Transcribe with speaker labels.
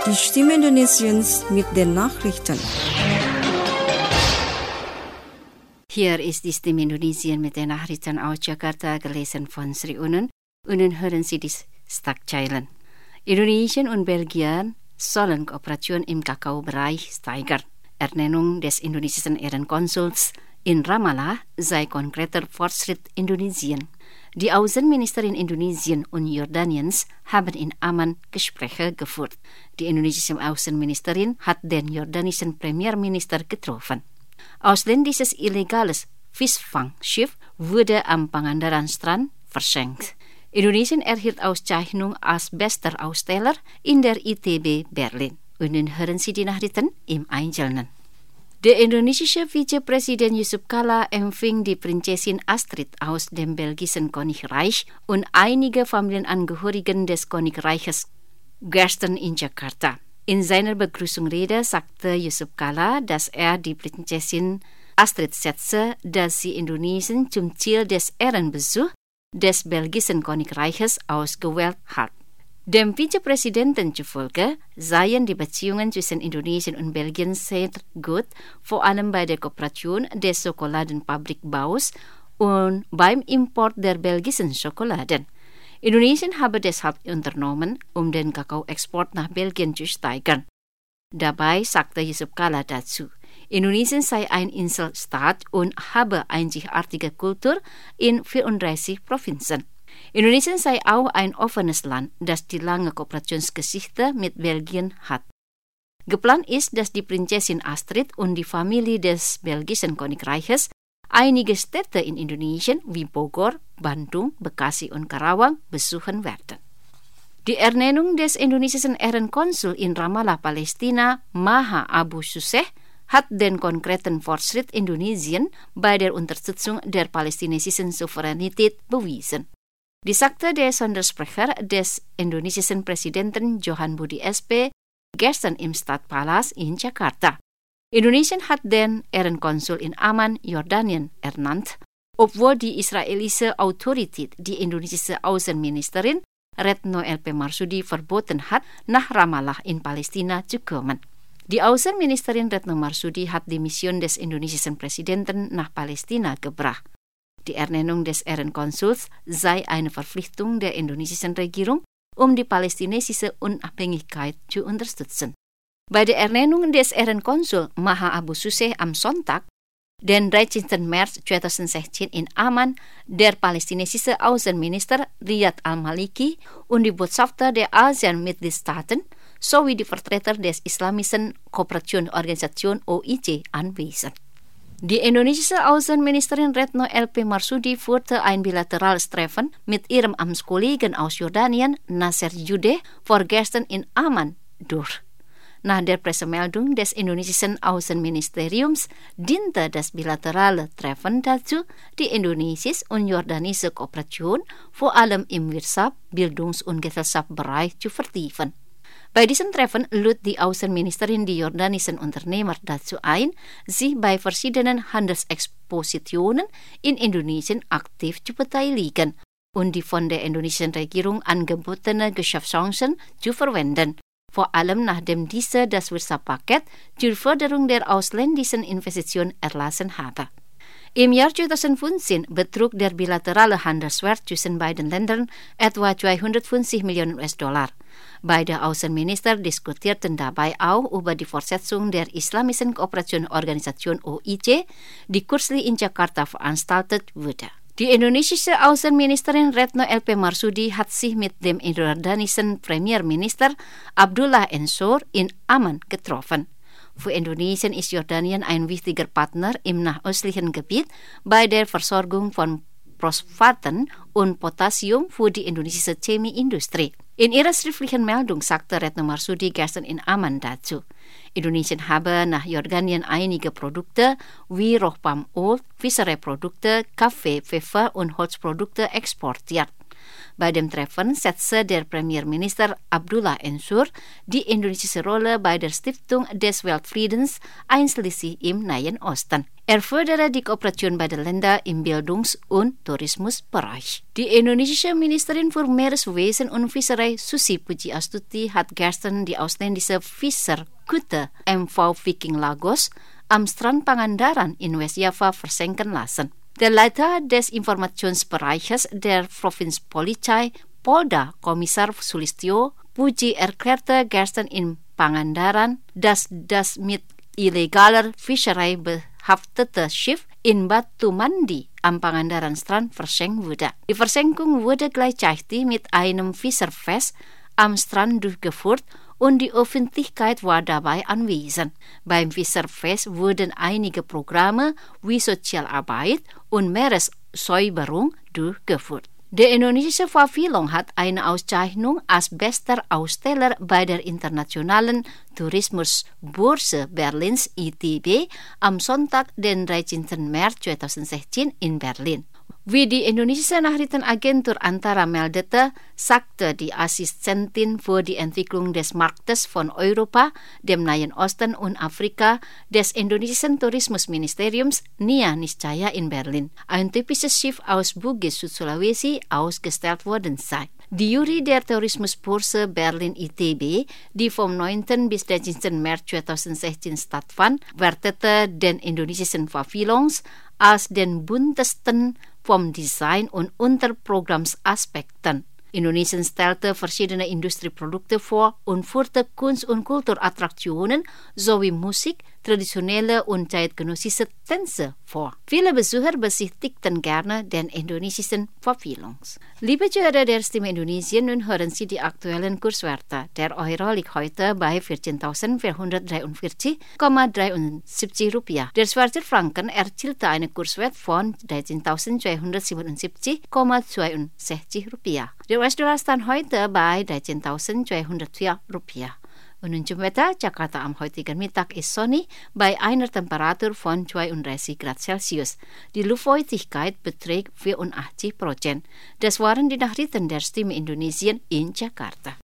Speaker 1: Die Stimme Indonesiens mit den Nachrichten.
Speaker 2: Hier ist die Stimme Indonesien mit den Nachrichten aus Jakarta, gelesen von Sri Unun. Unun hören Sie die Schlagzeilen. Indonesien und Belgien sollen Kooperation im Kakaobereich steigern. Ernennung des indonesischen Ehrenkonsuls in Ramallah sei konkreter Fortschritt Indonesien. Die Außenministerin Indonesien und Jordaniens haben in Amman Gespräche geführt. Die indonesische Außenministerin hat den jordanischen Premierminister getroffen. Ausländisches illegales Fischfangschiff wurde am Pangandaran-Strand versenkt. Indonesien erhielt Auszeichnung als bester Aussteller in der ITB Berlin. Und nun hören Sie die Nachrichten im Einzelnen. Der indonesische Vizepräsident Yusuf Kala empfing die Prinzessin Astrid aus dem belgischen Königreich und einige Familienangehörigen des Königreiches gestern in Jakarta. In seiner Begrüßungsrede sagte Yusuf Kala, dass er die Prinzessin Astrid schätze, dass sie Indonesien zum Ziel des Ehrenbesuchs des belgischen Königreiches ausgewählt hat. Dem Vizepräsidenten zufolge seien die Beziehungen zwischen Indonesien und Belgien sehr gut, vor allem bei der Kooperation des Schokoladenfabrikbaus und beim Import der belgischen Schokoladen. Indonesien habe deshalb unternommen, den Kakaoexport nach Belgien zu steigern. Dabei sagte Yusuf Kala dazu, Indonesien sei ein Inselstaat und habe einzigartige Kultur in 34 Provinzen. Indonesien sei auch ein offenes Land, das die lange Kooperationsgeschichte mit Belgien hat. Geplant ist, dass die Prinzessin Astrid und die Familie des belgischen Königreiches einige Städte in Indonesien wie Bogor, Bandung, Bekasi und Karawang besuchen werden. Die Ernennung des indonesischen Ehrenkonsul in Ramallah, Palästina, Maha Abu Suseh, hat den konkreten Fortschritt Indonesien bei der Unterstützung der palästinensischen Souveränität bewiesen. Dies sagte der Sondersprecher des indonesischen Präsidenten Johan Budi SP gestern im Stadtpalast in Jakarta. Indonesien hat den Ehrenkonsul in Amman, Jordanien, ernannt, obwohl die israelische Autorität die indonesische Außenministerin Retno LP Marsudi verboten hat, nach Ramallah in Palästina zu kommen. Die Außenministerin Retno Marsudi hat die Mission des indonesischen Präsidenten nach Palästina gebracht. Die Ernennung des Ehrenkonsuls sei eine Verpflichtung der indonesischen Regierung, die palästinensische Unabhängigkeit zu unterstützen. Bei der Ernennung des Ehrenkonsul Maha Abu Suseh am Sonntag, den 13. März 2016 in Amman, der palästinensische Außenminister Riyad al-Maliki und die Botschafter der ASEAN-Mitgliedstaaten sowie die Vertreter des Islamischen Kooperationsorganisation OIC anwesend. Die indonesische Außenministerin Retno LP Marsudi führte ein bilaterales Treffen mit ihrem Amtskollegen aus Jordanien, Nasser Judeh, vorgestern in Amman durch. Nach der Pressemeldung des indonesischen Außenministeriums diente das bilaterale Treffen dazu, die indonesische und jordanische Kooperation vor allem im Wirtschaft-, Bildungs- und Gesellschaftsbereich zu vertiefen. Bei diesem Treffen lud die Außenministerin die jordanischen Unternehmer dazu ein, sich bei verschiedenen Handelsexpositionen in Indonesien aktiv zu beteiligen und die von der indonesischen Regierung angebotene Geschäftschancen zu verwenden, vor allem nachdem diese das Wirtschaftspaket zur Förderung der ausländischen Investitionen erlassen hatte. Im Jahr 2015 betrug der bilaterale Handelswert zwischen beiden Ländern etwa 250 Millionen US-Dollar. Beide Außenminister diskutierten dabei auch über die Fortsetzung der Islamischen Kooperationsorganisation OIC, die kürzlich in Jakarta veranstaltet wurde. Die indonesische Außenministerin Retno LP Marsudi hat sich mit dem jordanischen Premierminister Abdullah Ensor in Amman getroffen. Für Indonesien ist Jordanien ein wichtiger Partner im nahöstlichen Gebiet bei der Versorgung von Phosphaten und Potassium für die indonesische Chemieindustrie. In ihrer schriftlichen Meldung sagte Retno Marsudi gestern in Amman dazu, Indonesien habe nach Jordanien einige Produkte wie Rohpalmöl, Fischereiprodukte, Kaffee, Pfeffer und Holzprodukte exportiert. Bij dem Treffen setzte der Premierminister Abdullah Ensur die indonesische Rolle bei der Stiftung des Weltfriedens einschließlich im Nahen Osten. Förderte die Kooperation bei den Ländern im Bildungs- und Tourismusbereich. Die indonesische Ministerin für Meereswesen und Fischerei Susi Pujiastuti hat gestern die ausländische Fischerkutte MV Viking Lagos am Strand Pangandaran in West-Java versenken lassen. Der Leiter des Informationsbereiches der Provinzpolizei Polda, Kommissar Sulistyo Puji, erklärte gestern in Pangandaran, dass das mit illegaler Fischerei behaftete Schiff in Batu Mandi am Pangandaran-Strand versenkt wurde. Die Versenkung wurde gleichzeitig mit einem Fischerfest am Strand durchgeführt und die Öffentlichkeit war dabei anwesend. Beim Fischerfest wurden einige Programme wie Sozialarbeit und Meeressäuberung durchgeführt. Der indonesische Pavillon hat eine Auszeichnung als bester Aussteller bei der Internationalen Tourismusbörse Berlins ITB am Sonntag, den 13. März 2016 in Berlin. Wie die indonesische Nachrichtenagentur Antara meldete, sagte die Assistentin für die Entwicklung des Marktes von Europa, dem Nahen Osten und Afrika des indonesischen Tourismusministeriums Nia Niscaya in Berlin, ein typisches Schiff aus Bugis, Südsulawesi, ausgestellt worden sei. Die Jury der Tourismusbörse Berlin ITB, die vom 9. bis 13. März 2016 stattfand, wertete den indonesischen Pavillons als den buntesten vom Design- und Unterprogrammsaspekten. Indonesien stellte verschiedene Industrieprodukte vor und führte Kunst- und Kulturattraktionen sowie Musik, traditionelle und zeitgenössische Tänze vor. Viele Besucher besichtigten gerne den indonesischen Pavillons. Liebe Zuhörer der Stimme Indonesien, nun hören Sie die aktuellen Kurswerte. Der Euro liegt heute bei 14.443,73 Rupiah. Der Schweizer Franken erzielte einen Kurswert von 13.277,62 Rupiah. Der US-Dollar stand heute bei 13.204 Rupiah. Und unser Wetter, Jakarta am heutigen Mittag ist sonnig bei einer Temperatur von 32 Grad Celsius. Die Luftfeuchtigkeit beträgt 84%. Das waren die Nachrichten der Stimme Indonesien in Jakarta.